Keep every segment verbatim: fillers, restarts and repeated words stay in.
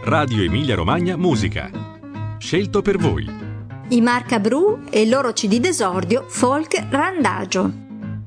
Radio Emilia Romagna Musica. Scelto per voi. I Marca Bru e il loro C D d'esordio Folk Randagio.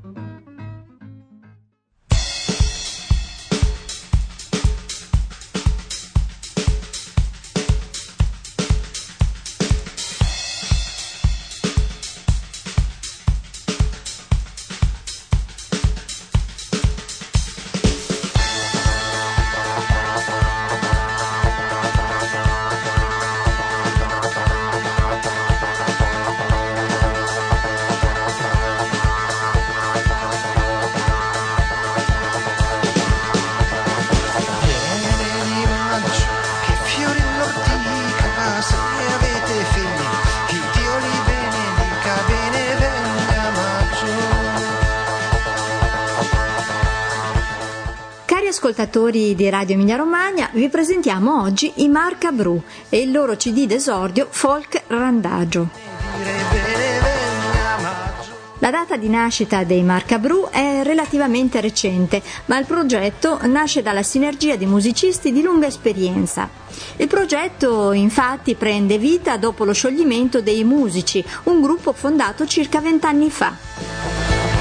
Ascoltatori di Radio Emilia Romagna, vi presentiamo oggi i Marca Bru e il loro C D d'esordio Folk Randagio. La data di nascita dei Marca Bru è relativamente recente, ma il progetto nasce dalla sinergia di musicisti di lunga esperienza. Il progetto infatti prende vita dopo lo scioglimento dei Musici, un gruppo fondato circa vent'anni fa.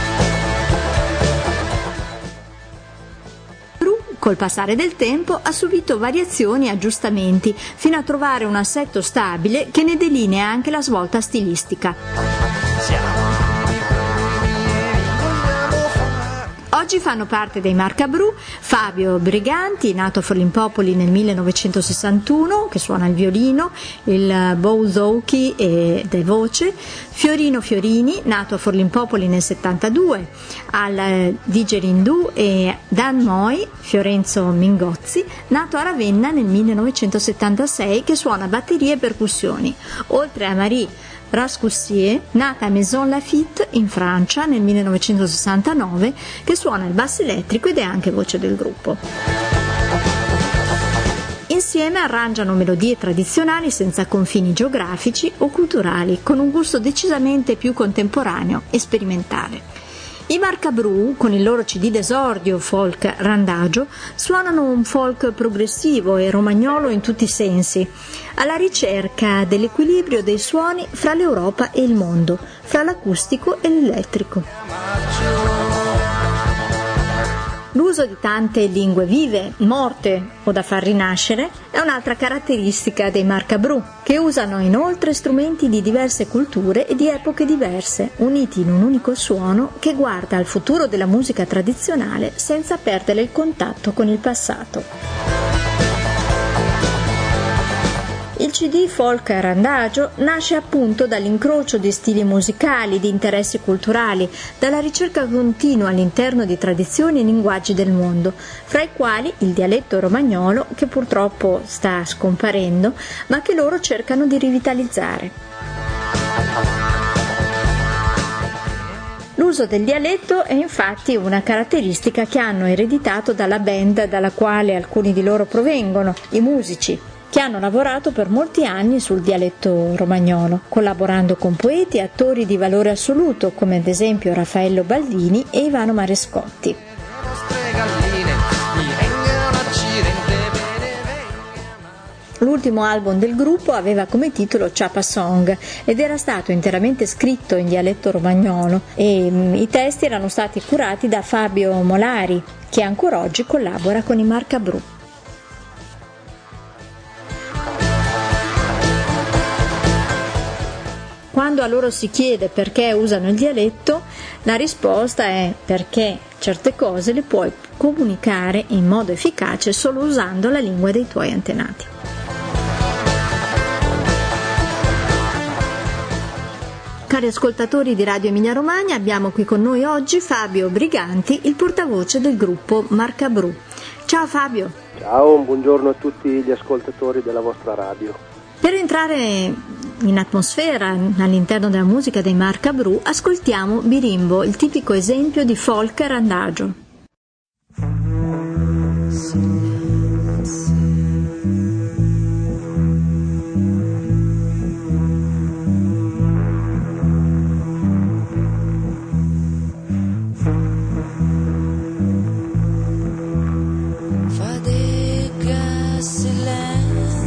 Col passare del tempo ha subito variazioni e aggiustamenti fino a trovare un assetto stabile che ne delinea anche la svolta stilistica. Oggi fanno parte dei Marca Bru Fabio Briganti, nato a Forlimpopoli nel millenovecentosessantuno, che suona il violino, il bouzouki ed è voce, Fiorino Fiorini, nato a Forlimpopoli nel settantadue, al didgeridoo, e Dan Moi Fiorenzo Mingozzi, nato a Ravenna nel millenovecentosettantasei, che suona batterie e percussioni, oltre a Marie Rascussier, nata a Maison Lafitte in Francia nel millenovecentosessantanove, che suona il basso elettrico ed è anche voce del gruppo. Insieme arrangiano melodie tradizionali senza confini geografici o culturali, con un gusto decisamente più contemporaneo e sperimentale. I Marca Bru, con il loro C D d'esordio Folk Randagio, suonano un folk progressivo e romagnolo in tutti i sensi, alla ricerca dell'equilibrio dei suoni fra l'Europa e il mondo, fra l'acustico e l'elettrico. L'uso di tante lingue vive, morte o da far rinascere è un'altra caratteristica dei Marca Bru, che usano inoltre strumenti di diverse culture e di epoche diverse, uniti in un unico suono che guarda al futuro della musica tradizionale senza perdere il contatto con il passato. Il C D Folk Randagio nasce appunto dall'incrocio di stili musicali, di interessi culturali, dalla ricerca continua all'interno di tradizioni e linguaggi del mondo, fra i quali il dialetto romagnolo, che purtroppo sta scomparendo, ma che loro cercano di rivitalizzare. L'uso del dialetto è infatti una caratteristica che hanno ereditato dalla band dalla quale alcuni di loro provengono, i Musici, che hanno lavorato per molti anni sul dialetto romagnolo, collaborando con poeti e attori di valore assoluto, come ad esempio Raffaello Baldini e Ivano Marescotti. L'ultimo album del gruppo aveva come titolo Chapa Song ed era stato interamente scritto in dialetto romagnolo e mh, i testi erano stati curati da Fabio Molari, che ancora oggi collabora con i Marca Bru. Quando a loro si chiede perché usano il dialetto, la risposta è perché certe cose le puoi comunicare in modo efficace solo usando la lingua dei tuoi antenati. Cari ascoltatori di Radio Emilia Romagna, abbiamo qui con noi oggi Fabio Briganti, il portavoce del gruppo Marca Bru. Ciao Fabio. Ciao, un buongiorno a tutti gli ascoltatori della vostra radio. Per entrare in atmosfera all'interno della musica dei Marca Bru, ascoltiamo Birimbo, il tipico esempio di folk randagio. Fatica silenzio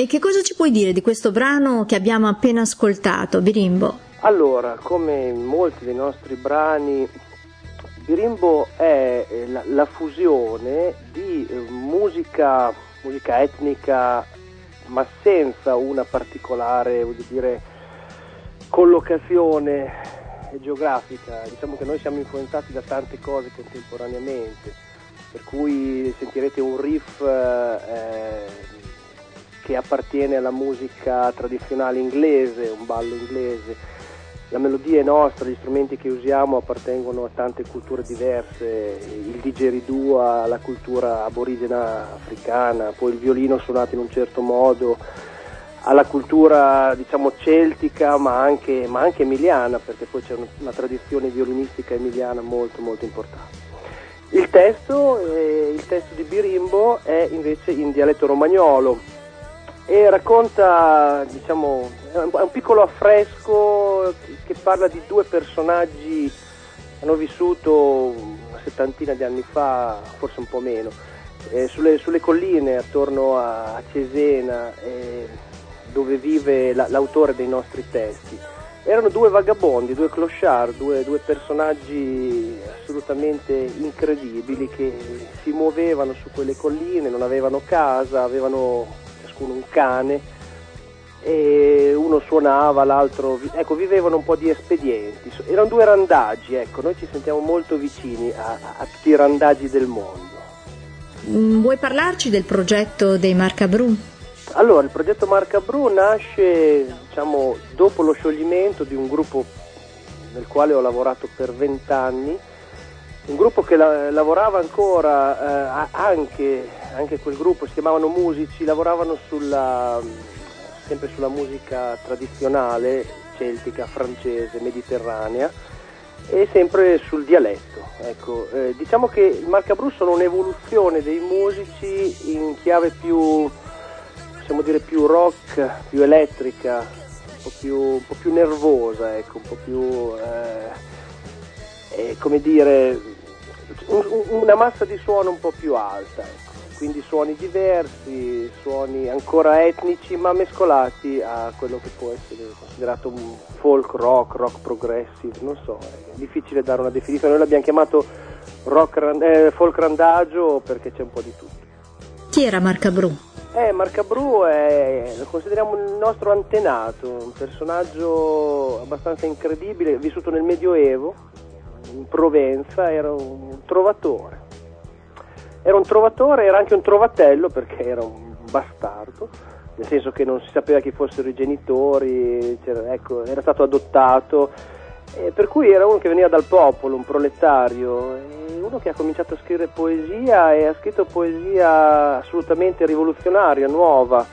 E che cosa ci puoi dire di questo brano che abbiamo appena ascoltato, Birimbo? Allora, come in molti dei nostri brani, Birimbo è la, la fusione di eh, musica, musica etnica, ma senza una particolare, voglio dire, collocazione geografica. Diciamo che noi siamo influenzati da tante cose contemporaneamente, per cui sentirete un riff eh, che appartiene alla musica tradizionale inglese, un ballo inglese. La melodia è nostra, gli strumenti che usiamo appartengono a tante culture diverse, il didgeridoo alla cultura aborigena africana, poi il violino suonato in un certo modo alla cultura, diciamo, celtica, ma anche, ma anche emiliana, perché poi c'è una tradizione violinistica emiliana molto molto importante. Il testo, eh, il testo di Birimbo è invece in dialetto romagnolo e racconta, diciamo, è un piccolo affresco che parla di due personaggi che hanno vissuto una settantina di anni fa, forse un po' meno, eh, sulle, sulle colline attorno a, a Cesena, eh, dove vive la, l'autore dei nostri testi. Erano due vagabondi, due clochard, due, due personaggi assolutamente incredibili che si muovevano su quelle colline, non avevano casa, avevano un cane, e uno suonava, l'altro, ecco, vivevano un po' di espedienti, erano due randagi, ecco, noi ci sentiamo molto vicini a, a tutti i randagi del mondo. Vuoi parlarci del progetto dei Marca Bru? Allora, il progetto Marca Bru nasce, diciamo, dopo lo scioglimento di un gruppo nel quale ho lavorato per vent'anni, un gruppo che la, lavorava ancora, eh, anche, anche quel gruppo, si chiamavano Musici, lavoravano sulla, sempre sulla musica tradizionale, celtica, francese, mediterranea, e sempre sul dialetto. Ecco, eh, diciamo che i Marca Bru sono un'evoluzione dei Musici in chiave più, possiamo dire, più rock, più elettrica, un po' più, un po' più nervosa, ecco, un po' più... Eh, Eh, come dire, un, una massa di suono un po' più alta, ecco. Quindi suoni diversi, suoni ancora etnici ma mescolati a quello che può essere considerato un folk rock, rock progressive, non so, è difficile dare una definizione. Noi l'abbiamo chiamato rock, eh, folk randagio perché c'è un po' di tutto. Chi era Marca Bru? Eh, Marca Bru è, lo consideriamo il nostro antenato, un personaggio abbastanza incredibile, vissuto nel Medioevo, in Provenza, era un trovatore. Era un trovatore, era anche un trovatello perché era un bastardo, nel senso che non si sapeva chi fossero i genitori, ecco, era stato adottato, eh, per cui era uno che veniva dal popolo, un proletario, e uno che ha cominciato a scrivere poesia e ha scritto poesia assolutamente rivoluzionaria, nuova,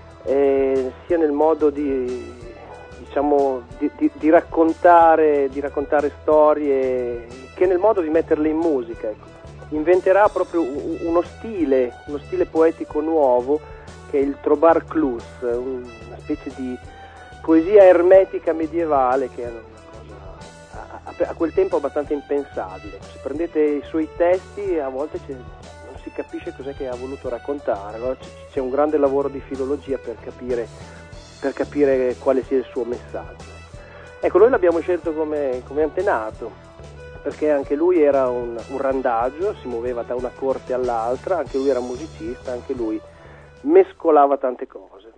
eh, sia nel modo di... diciamo di, di, di raccontare di raccontare storie che nel modo di metterle in musica, ecco. Inventerà proprio uno stile uno stile poetico nuovo che è il Trobar Clus, una specie di poesia ermetica medievale che è una cosa a, a, a quel tempo abbastanza impensabile. Se prendete i suoi testi a volte c'è, non si capisce cos'è che ha voluto raccontare, allora c'è un grande lavoro di filologia per capire per capire quale sia il suo messaggio. Ecco, noi l'abbiamo scelto come, come antenato, perché anche lui era un, un randagio, si muoveva da una corte all'altra, anche lui era musicista, anche lui mescolava tante cose.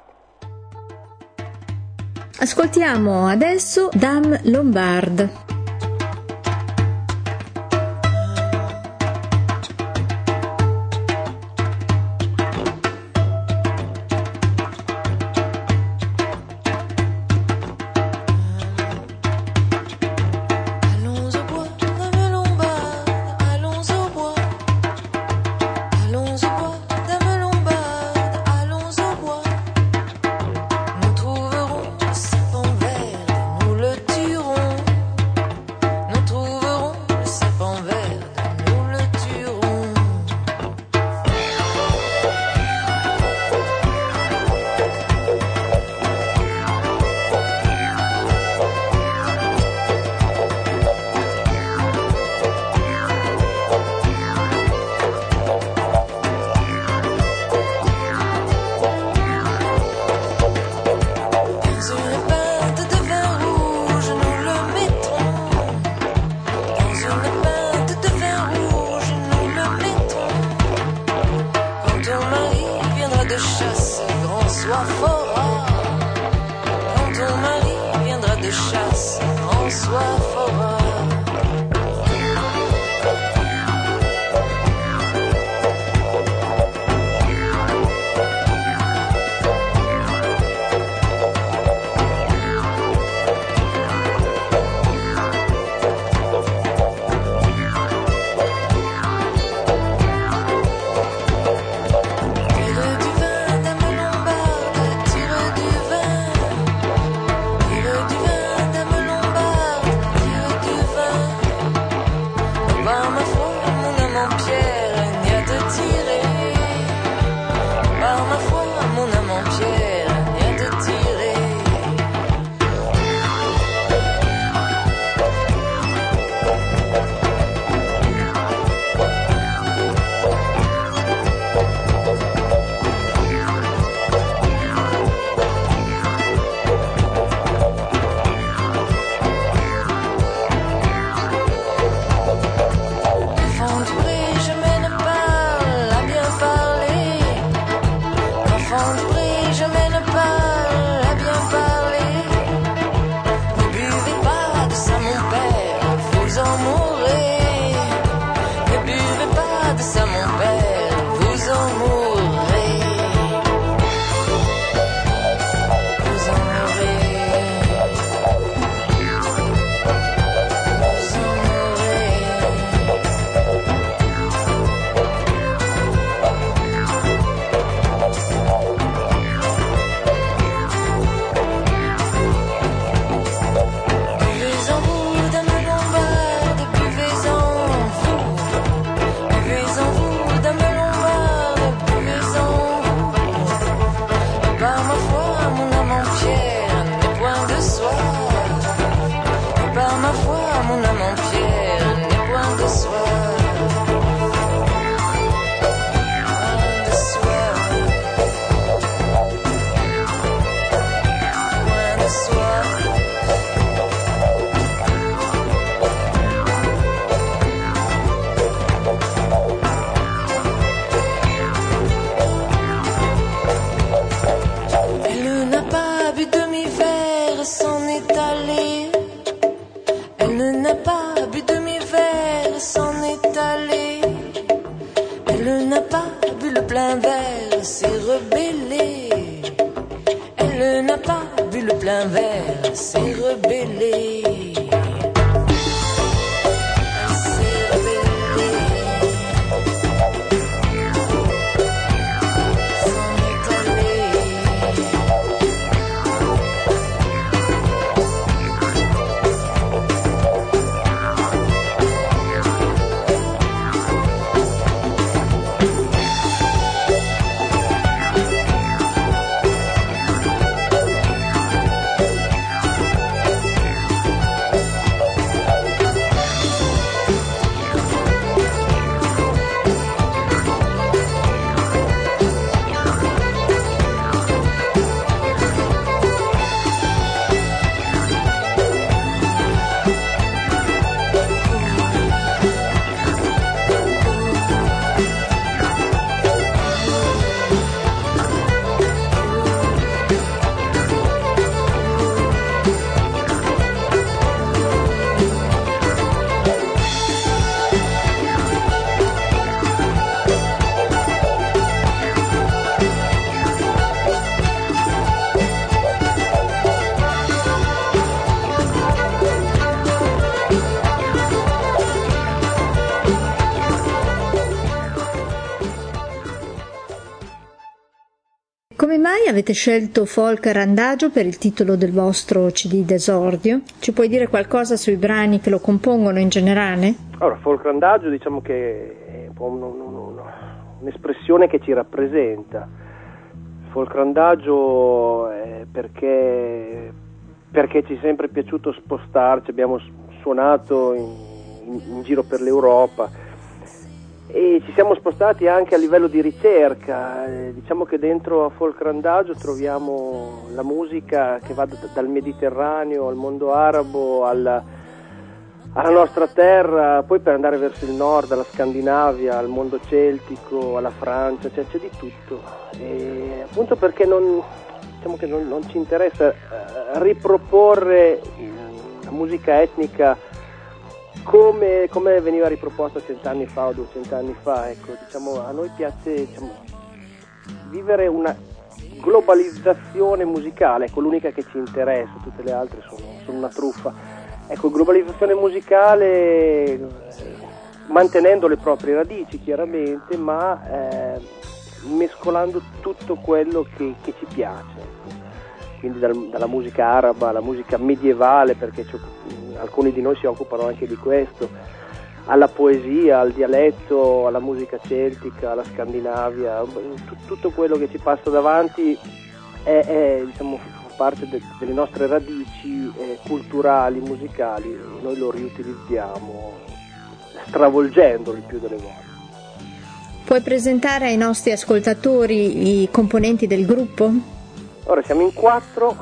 Ascoltiamo adesso Dame Lombard. Nous trouverons ce pont vert, nous le tuerons. soif aura. Quand ton mari viendra de chasse, en soif aura. Come mai avete scelto Folk Randagio per il titolo del vostro C D d'esordio? Ci puoi dire qualcosa sui brani che lo compongono in generale? Allora, Folk Randagio diciamo che è un po' un, un, un, un'espressione che ci rappresenta. Folk Randagio è perché, perché ci è sempre piaciuto spostarci, abbiamo suonato in, in, in giro per l'Europa e ci siamo spostati anche a livello di ricerca. Eh, diciamo che dentro a Folk Randagio troviamo la musica che va d- dal Mediterraneo al mondo arabo alla, alla nostra terra, poi per andare verso il nord, alla Scandinavia, al mondo celtico, alla Francia, cioè c'è di tutto. E appunto perché non, diciamo che non, non ci interessa eh, riproporre la musica etnica come, come veniva riproposta cent'anni fa o duecent'anni fa. Ecco, diciamo, a noi piace, diciamo, vivere una globalizzazione musicale, ecco, l'unica che ci interessa, tutte le altre sono, sono una truffa. Ecco, globalizzazione musicale eh, mantenendo le proprie radici chiaramente, ma eh, mescolando tutto quello che, che ci piace, quindi dal, dalla musica araba alla musica medievale, perché alcuni di noi si occupano anche di questo, alla poesia, al dialetto, alla musica celtica, alla Scandinavia, t- tutto quello che ci passa davanti è, è diciamo, fa parte de- delle nostre radici eh, culturali, musicali, noi lo riutilizziamo stravolgendolo il più delle volte. Puoi presentare ai nostri ascoltatori i componenti del gruppo? Ora siamo in quattro,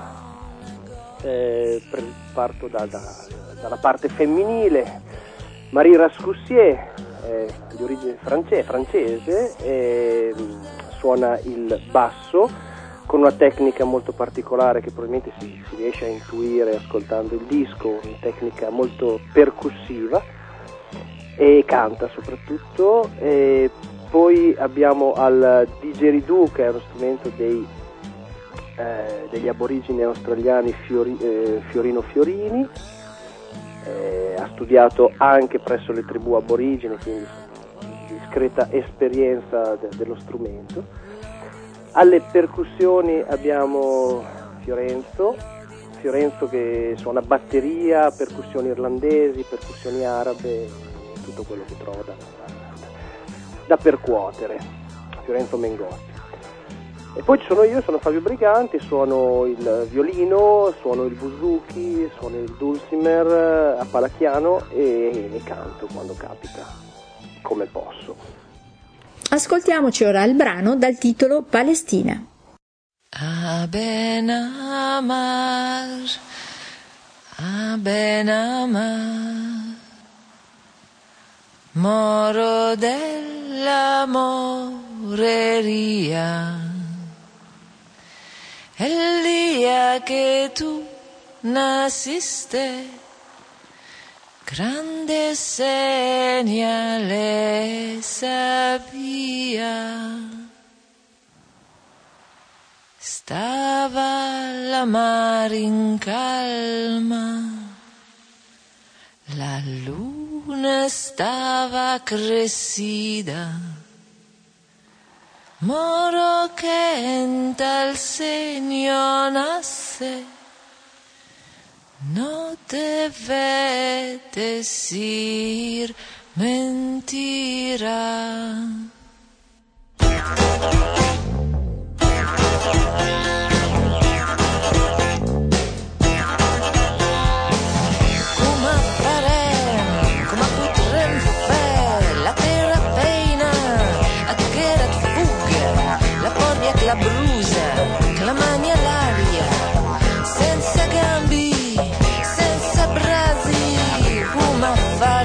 eh, parto da, da, dalla parte femminile. Marie Rascussier, eh, di origine francese, francese eh, suona il basso con una tecnica molto particolare che probabilmente si, si riesce a intuire ascoltando il disco, una tecnica molto percussiva, e canta soprattutto. E poi abbiamo al didgeridoo, che è uno strumento dei, eh, degli aborigeni australiani, Fiori, eh, Fiorino Fiorini. Eh, ha studiato anche presso le tribù aborigene, quindi discreta esperienza de- dello strumento. Alle percussioni abbiamo Fiorenzo, Fiorenzo che suona batteria, percussioni irlandesi, percussioni arabe, tutto quello che trova da, da percuotere, Fiorenzo Mengotti. E poi ci sono io, sono Fabio Briganti, suono il violino, suono il buzuki, suono il dulcimer a palacchiano e, e canto quando capita, come posso. Ascoltiamoci ora il brano dal titolo Palestina. Aben Amar, Aben Amar, moro della moreria. El día que tú naciste, grandes señales había. Stava la mar in calma, la luna stava crescida. Moro che en tal segno nace, no debe decir mentira. Come farem, come potrem fer la terra feina, a che la fuga, la porta che la brusa, che la mania l'aria, senza gambi, senza brasi. Come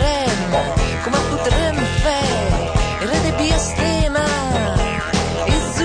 farem, come potrem fer, il re di Biastema, il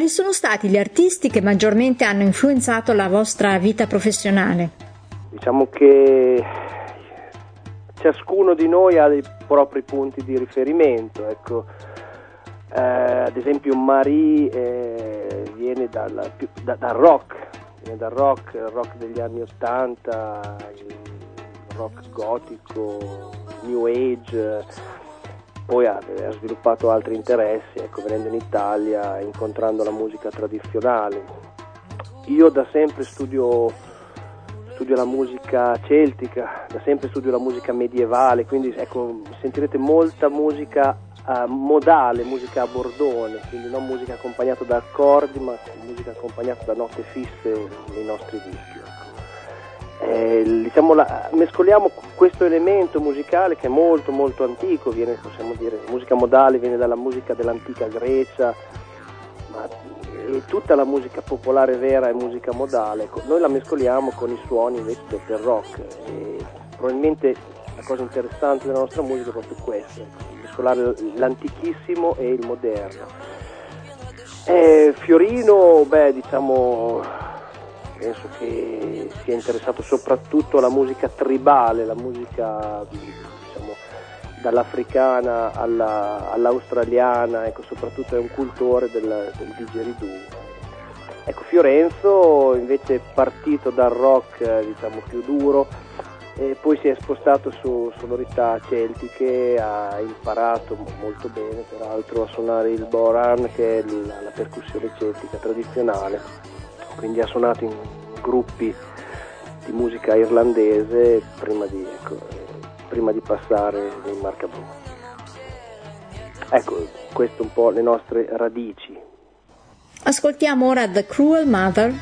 sono stati gli artisti che maggiormente hanno influenzato la vostra vita professionale? Diciamo che ciascuno di noi ha dei propri punti di riferimento, ecco. Eh, ad esempio Marie eh, viene dal, da, dal rock, viene dal rock, il rock degli anni ottanta, il rock gotico, new age, poi ha, ha sviluppato altri interessi, ecco, venendo in Italia, incontrando la musica tradizionale. Io da sempre studio, studio la musica celtica, da sempre studio la musica medievale, quindi ecco, sentirete molta musica Uh, modale, musica a bordone, quindi non musica accompagnata da accordi, ma musica accompagnata da note fisse nei nostri dischi. Ecco. Eh, diciamo la, mescoliamo questo elemento musicale che è molto molto antico, viene, possiamo dire, musica modale viene dalla musica dell'antica Grecia, ma e tutta la musica popolare vera è musica modale. Ecco. Noi la mescoliamo con i suoni invece del rock e probabilmente la cosa interessante della nostra musica è proprio questa, ecco, mescolare l'antichissimo e il moderno. E Fiorino, beh, diciamo, penso che sia interessato soprattutto alla musica tribale, la musica, diciamo, dall'africana alla, all'australiana, ecco, soprattutto è un cultore del, del didgeridoo. Ecco, Fiorenzo invece è partito dal rock, diciamo, più duro, e poi si è spostato su sonorità celtiche, ha imparato molto bene peraltro a suonare il boran, che è la, la percussione celtica tradizionale, quindi ha suonato in gruppi di musica irlandese prima di, ecco, prima di passare nei Marca Blu. Ecco, queste un po' le nostre radici. Ascoltiamo ora The Cruel Mother.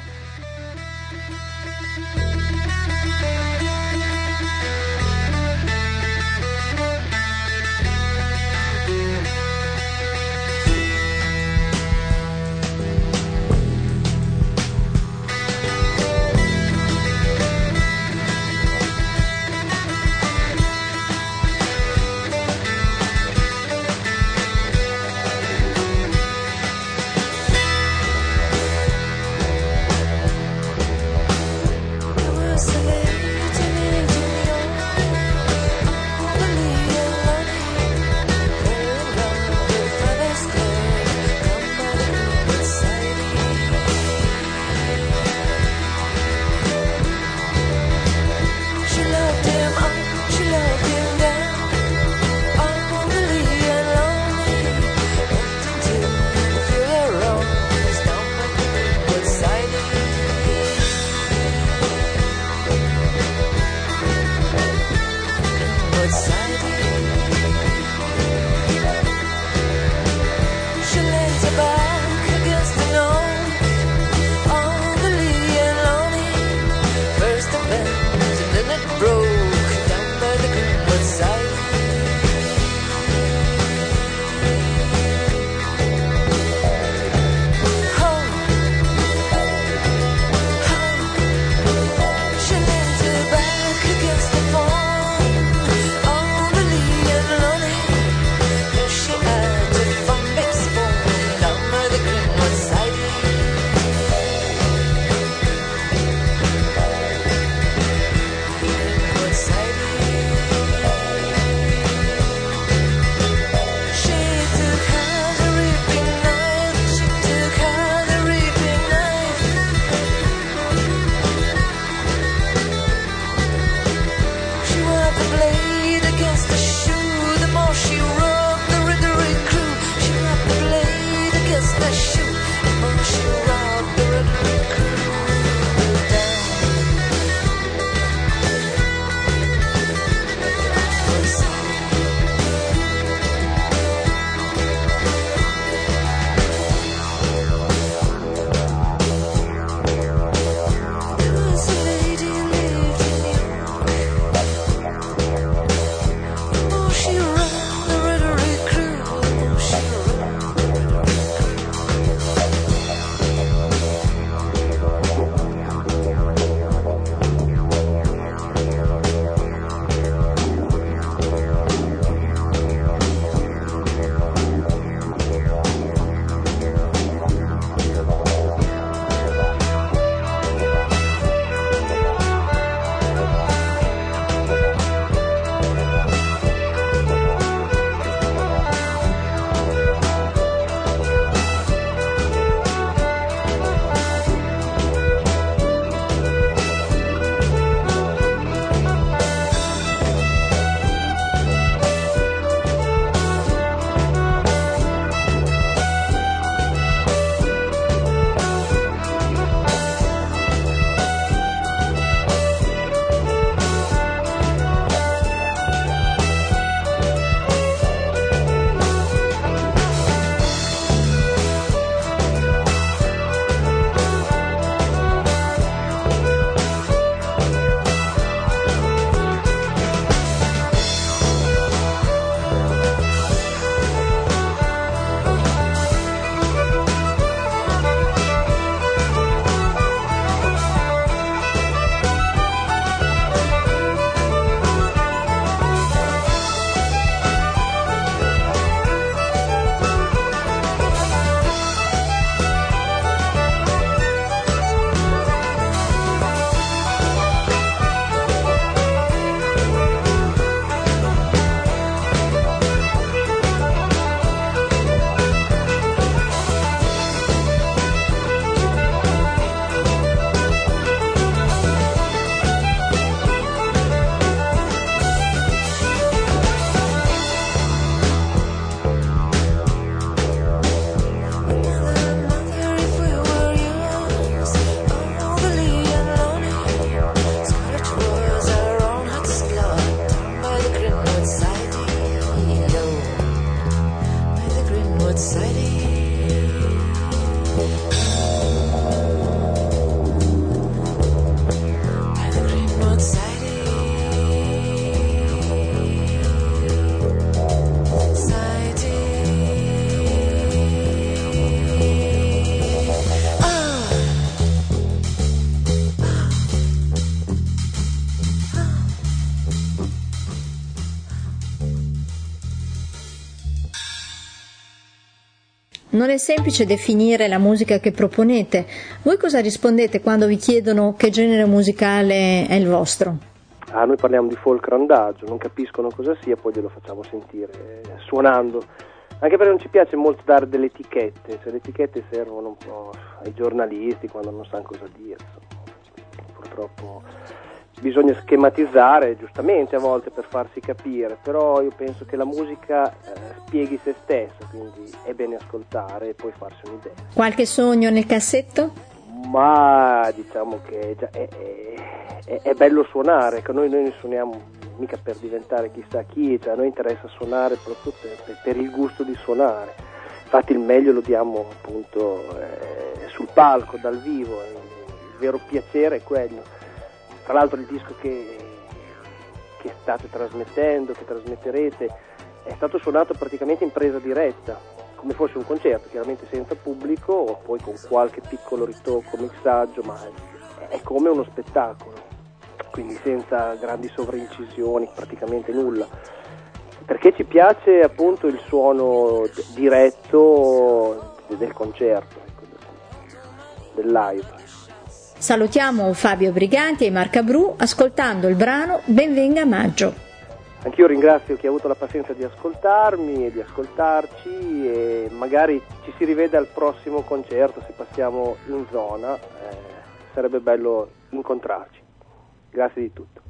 non è semplice definire la musica che proponete. Voi cosa rispondete quando vi chiedono che genere musicale è il vostro? Ah, noi parliamo di folk randagio, non capiscono cosa sia, poi glielo facciamo sentire eh, suonando. Anche perché non ci piace molto dare delle etichette, cioè le etichette servono un po' ai giornalisti quando non sanno cosa dire. Insomma. Purtroppo bisogna schematizzare, giustamente a volte per farsi capire, però io penso che la musica eh, spieghi se stessa, quindi è bene ascoltare e poi farsi un'idea. Qualche sogno nel cassetto? Ma diciamo che già è, è, è bello suonare, che noi, noi ne suoniamo mica per diventare chissà chi, cioè a noi interessa suonare proprio per, per il gusto di suonare, infatti il meglio lo diamo appunto eh, sul palco, dal vivo, il, il vero piacere è quello. Tra l'altro il disco che, che state trasmettendo, che trasmetterete, è stato suonato praticamente in presa diretta, come fosse un concerto, chiaramente senza pubblico, o poi con qualche piccolo ritocco, mixaggio, ma è, è come uno spettacolo, quindi senza grandi sovraincisioni, praticamente nulla, perché ci piace appunto il suono d- diretto del concerto, ecco, del live. Salutiamo Fabio Briganti e Marca Bru ascoltando il brano Benvenga Maggio. Anch'io ringrazio chi ha avuto la pazienza di ascoltarmi e di ascoltarci e magari ci si rivede al prossimo concerto se passiamo in zona, eh, sarebbe bello incontrarci. Grazie di tutto.